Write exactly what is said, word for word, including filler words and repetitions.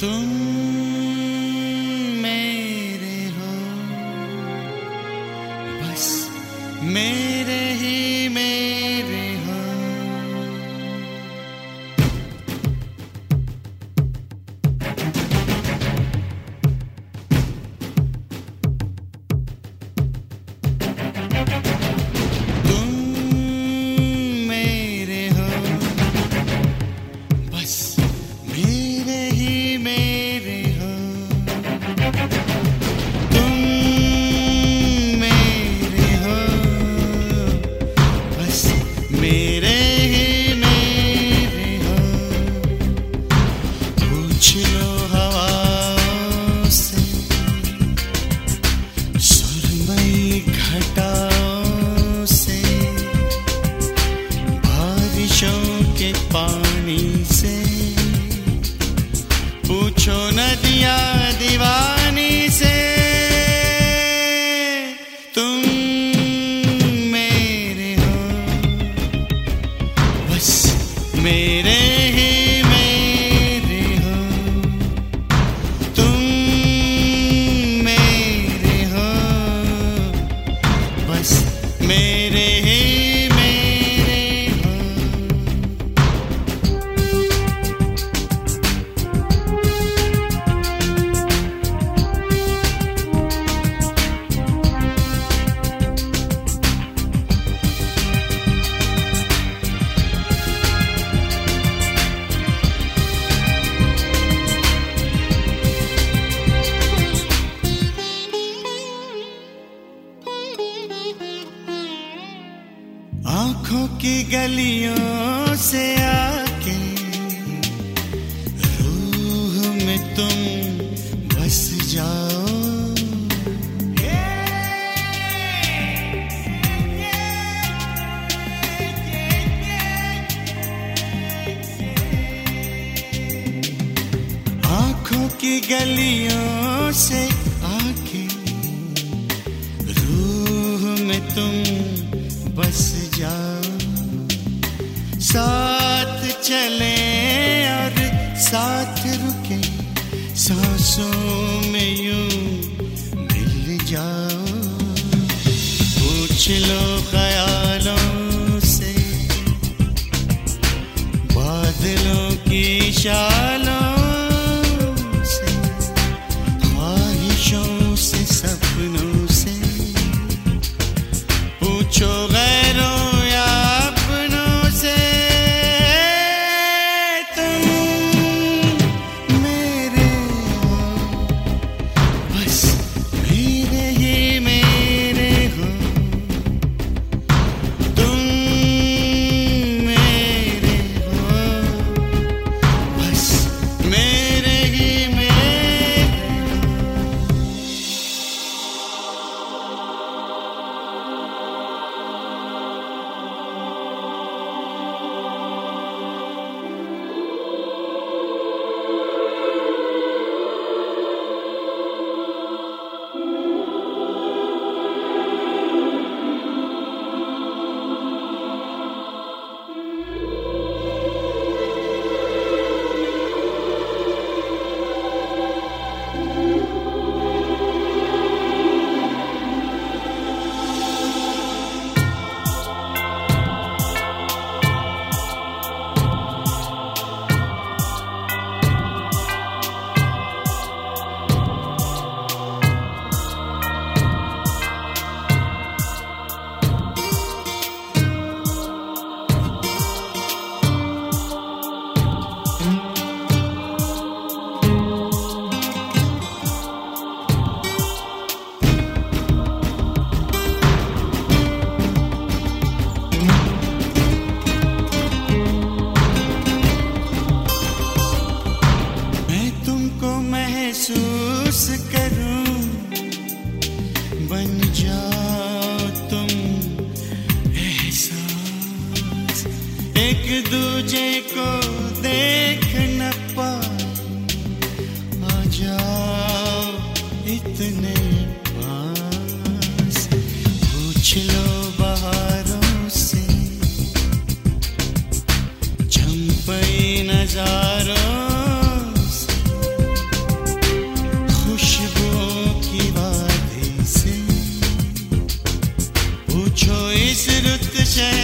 तुम मेरे हो, बस मेरे ही मेरे हो। तुम मेरे हो, बस मेरे ही मेरे हो। तुम मेरे हो, बस मेरे ही मेरे हो। पूछ लो हवाओं से, सुरमई घटाओं से, बारिशों के पानी से। पूछो नदियाँ दीवानी से। तुम मेरे हो, बस मेरे ही मेरे हो। तुम मेरे हो, बस मेरे ही मेरे हो। आँखों की गलियों से आके रूह में तुम बस जाओ। आँखों की गलियों से आके रूह में तुम बस जाओ। साथ चले और साथ रुके, सांसों में यूं मिल जाओ। पूछ लो ख्यालों से, बादलों की शालों से, ख्वाहिशों से, सपनों से। पूछो गैरों या अपनों से। तुम मेरे हो, बस मेरे ही मेरे हो। तुम मेरे हो, बस मेरे ही मेरे हो। महसूस करूं, बन जाओ तुम एहसास। एक दूजे को देख न पाए, आ जाओ इतने पास। पूछ लो बहारों से, चंपई नजारों से, इस रुत शहर